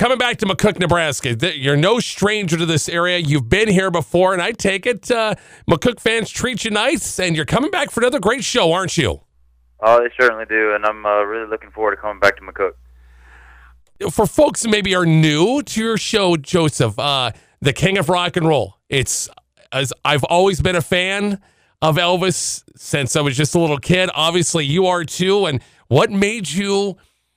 coming back to McCook, Nebraska. You're no stranger to this area. You've been here before, and I take it McCook fans treat you nice, and you're coming back for another great show, aren't you? Oh, they certainly do, and I'm really looking forward to coming back to McCook. For folks who maybe are new to your show, Joseph, the King of Rock and Roll. I've always been a fan of Elvis since I was just a little kid. Obviously, you are too. And what made you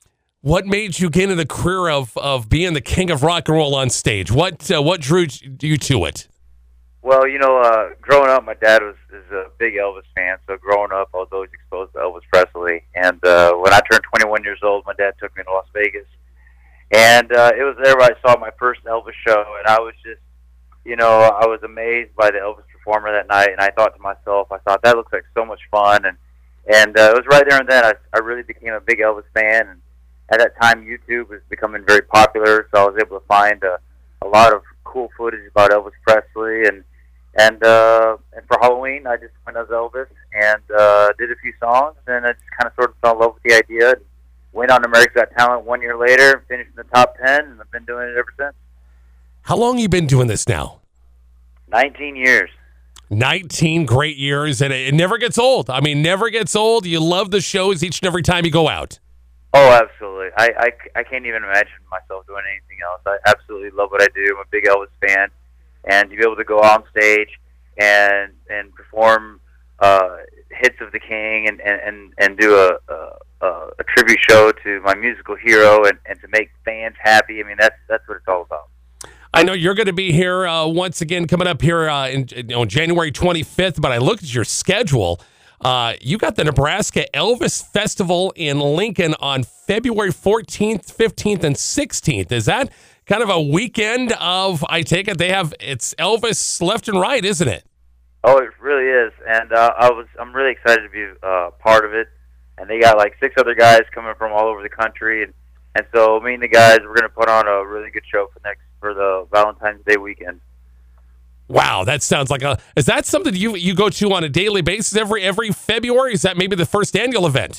get into the career of being the King of Rock and Roll on stage? What drew you to it? Well, growing up, my dad is a big Elvis fan. So growing up, I was always exposed to Elvis Presley. And when I turned 21 years old, my dad took me to Las Vegas. And it was there where I saw my first Elvis show. And I was just, I was amazed by the Elvis performer that night. And I thought to myself, that looks like so much fun. And it was right there and then I really became a big Elvis fan. And at that time, YouTube was becoming very popular. So I was able to find a lot of cool footage about Elvis Presley. And for Halloween, I just went as Elvis and did a few songs, and I just kind of sort of fell in love with the idea. And went on America's Got Talent 1 year later, finished in the top 10, and I've been doing it ever since. How long have you been doing this now? 19 years. 19 great years, and it never gets old. I mean, never gets old. You love the shows each and every time you go out. Oh, absolutely. I can't even imagine myself doing anything else. I absolutely love what I do. I'm a big Elvis fan. And to be able to go on stage and perform hits of the King and do a tribute show to my musical hero and to make fans happy, I mean, that's what it's all about. I know you're going to be here once again coming up here on January 25th, but I looked at your schedule. You got the Nebraska Elvis Festival in Lincoln on February 14th, 15th, and 16th. Is that kind of a weekend of, I take it, it's Elvis left and right, isn't it? Oh, it really is, and I'm really excited to be part of it. And they got like 6 other guys coming from all over the country, and so me and the guys, we're going to put on a really good show for the Valentine's Day weekend. Wow, that sounds like is that something you go to on a daily basis every February? Is that maybe the first annual event?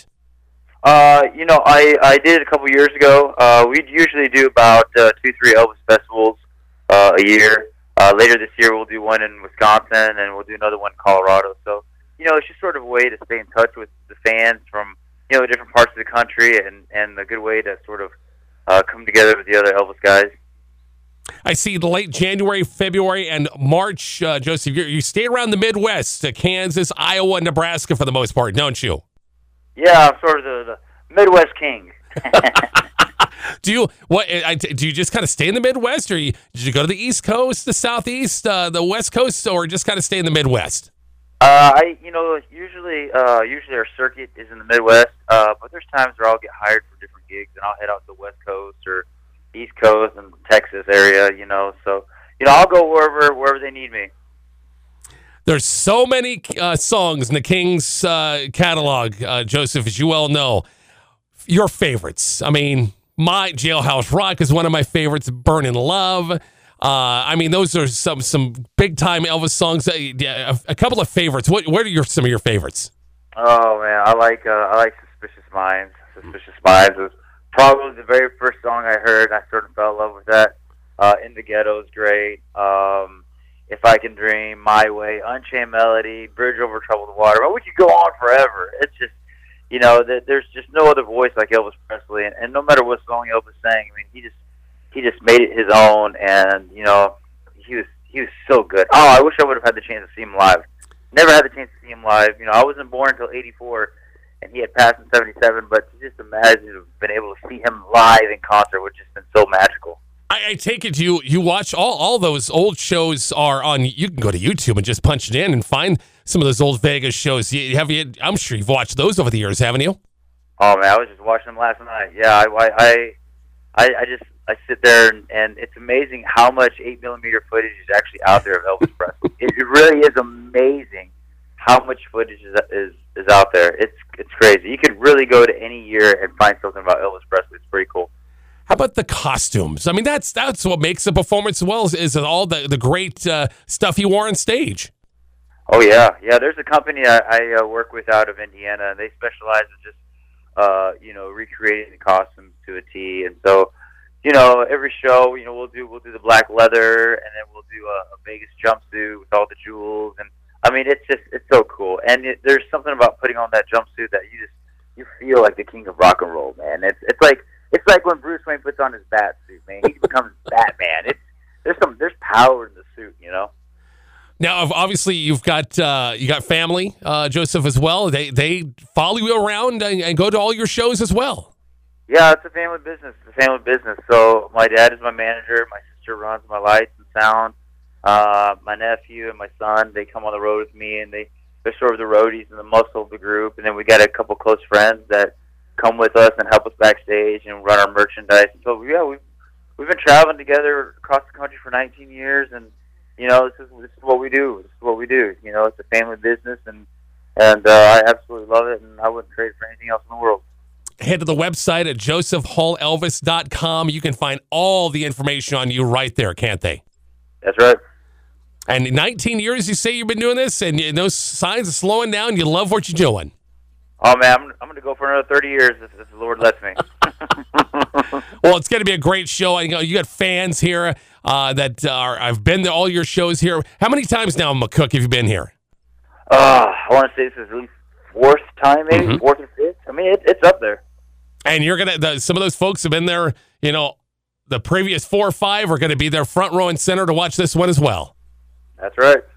I did it a couple years ago. We'd usually do about 2-3 Elvis festivals a year. Later this year, we'll do one in Wisconsin, and we'll do another one in Colorado. So, it's just sort of a way to stay in touch with the fans from, different parts of the country, and a good way to sort of come together with the other Elvis guys. I see the late January, February, and March, Joseph. You stay around the Midwest, Kansas, Iowa, Nebraska for the most part, don't you? Yeah, I'm sort of the Midwest king. Do you just kind of stay in the Midwest, or did you go to the East Coast, the Southeast, the West Coast, or just kind of stay in the Midwest? Usually our circuit is in the Midwest, but there's times where I'll get hired for different gigs, and I'll head out to the West Coast or East Coast and Texas area, so I'll go wherever they need me. There's so many songs in the King's catalog, Joseph, as you well know. Your favorites. I mean, my Jailhouse Rock is one of my favorites. Burnin' Love. Those are some big time Elvis songs. A couple of favorites. What are some of your favorites? Oh man, I like Suspicious Minds. Suspicious Minds was probably the very first song I heard. I sort of fell in love with that. In the Ghetto is great. If I Can Dream, My Way, Unchained Melody, Bridge Over Troubled Water. But we could go on forever. It's just, there's just no other voice like Elvis Presley. And no matter what song Elvis sang, I mean, he just made it his own. And he was so good. Oh, I wish I would have had the chance to see him live. Never had the chance to see him live. I wasn't born until '84, and he had passed in '77. But to just imagine to have been able to see him live in concert would just been so magical. I take it you watch all those old shows are on. You can go to YouTube and just punch it in and find some of those old Vegas shows. I'm sure you've watched those over the years, haven't you? Oh man, I was just watching them last night. Yeah, I sit there and it's amazing how much 8mm footage is actually out there of Elvis Presley. It really is amazing how much footage is out there. It's crazy. You could really go to any year and find something about Elvis Presley. It's pretty cool. How about the costumes? I mean, that's what makes a performance well, is all the great stuff he wore on stage. Oh, yeah. Yeah, there's a company I work with out of Indiana, and they specialize in just, recreating the costumes to a T. And so, every show, we'll do the black leather, and then we'll do a Vegas jumpsuit with all the jewels, and I mean, it's so cool. And there's something about putting on that jumpsuit that you feel like the king of rock and roll, man. It's like when Bruce Wayne puts on his bat suit, man. He becomes Batman. There's power in the suit, Now, obviously, you got family, Joseph, as well. They follow you around and go to all your shows as well. Yeah, it's a family business. So my dad is my manager. My sister runs my lights and sound. My nephew and my son, they come on the road with me, and they're sort of the roadies and the muscle of the group. And then we got a couple close friends that come with us and help us backstage and run our merchandise. So yeah, we've been traveling together across the country for 19 years, and this is what we do. It's a family business, and I absolutely love it, and I wouldn't trade it for anything else in the world. Head to the website at josephhullelvis.com. You can find all the information on you right there, can't they? That's right. And 19 years, you say you've been doing this, and no signs of slowing down. You love what you're doing. Oh, man, I'm going to go for another 30 years if the Lord lets me. Well, it's going to be a great show. I know you got fans here I've been to all your shows here. How many times now, McCook, have you been here? I want to say this is at least fourth time, maybe, fourth or fifth. I mean, it's up there. And you're some of those folks have been there, the previous 4 or 5 are going to be there front row and center to watch this one as well. That's right.